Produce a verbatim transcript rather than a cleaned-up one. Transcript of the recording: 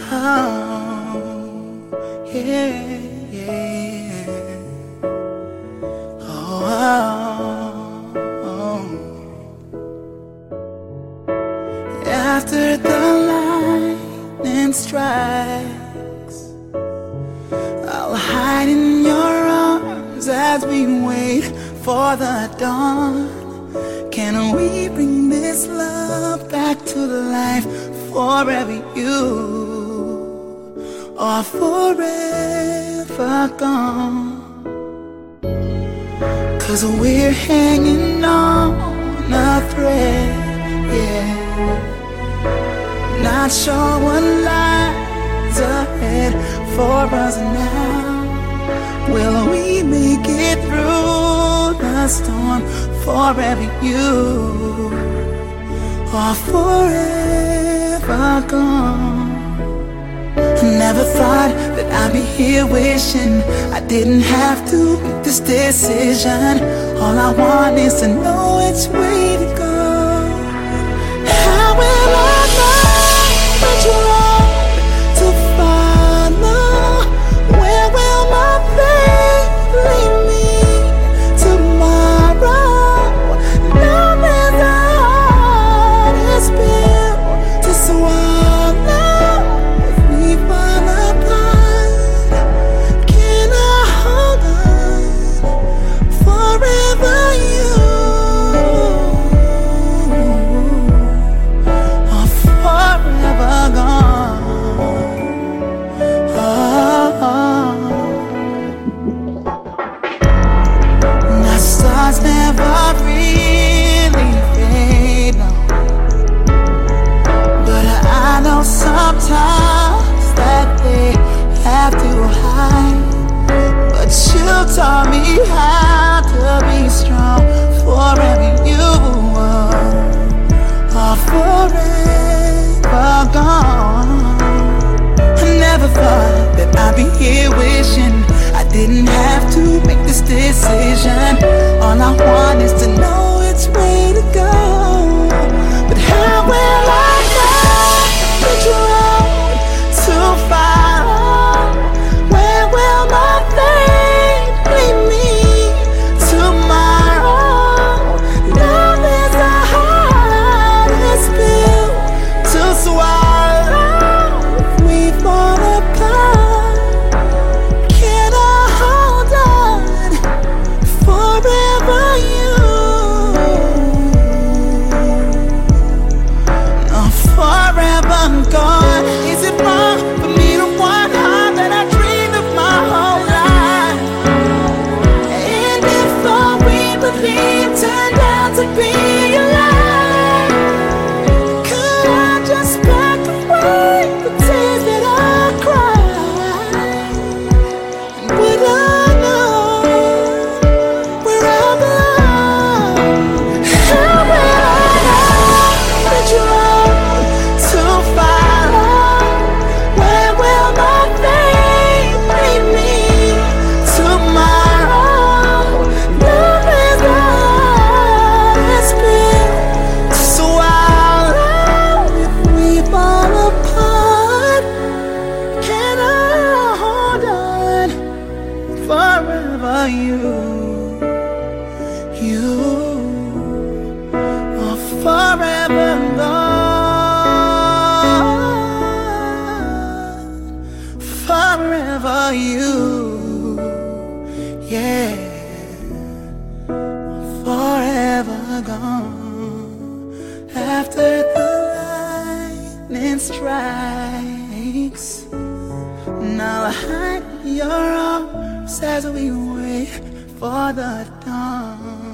Oh, yeah, yeah. Oh, oh, oh. After the lightning strikes, I'll hide in your arms as we wait for the dawn. Can we bring this love back to life? Forever you are forever gone. 'Cause we're hanging on a thread, yeah. Not sure what lies ahead for us now. Will we make it through the storm? Forever you are forever gone. Never thought that I'd be here wishing I didn't have to make this decision. All I want is to know which way to go. How will I know which road to follow? Where will my faith lead me tomorrow? Love is a heart is built to swallow. If we fall apart, can I hold on forever? You are forever gone. Oh, oh. The stars never really fade, no. But I know sometimes that they have to hide. But you taught me how to be strong. Forever you are forever gone. I never thought that I'd be here wishing I didn't have to make this decision. All I want is to know which way to go. But how will I know which road to follow? Where will my faith lead me tomorrow? Love is a heart is built to swallow. If we fall apart, can I hold on forever? You are forever gone. Is it wrong for me to want heart that I dreamed of my whole life? And if all we believed turned out to be a lie, could I just back away the tears that I cried? And would I know where I belong? How will I know which road to follow? Where will my faith lead me tomorrow? Love is a heart is built to swallow. If we fall apart, can I hold on forever? You, you are forever gone. Forever you, yeah, forever gone. After the lightning strikes, now I hide in your arms as we wait for the dawn.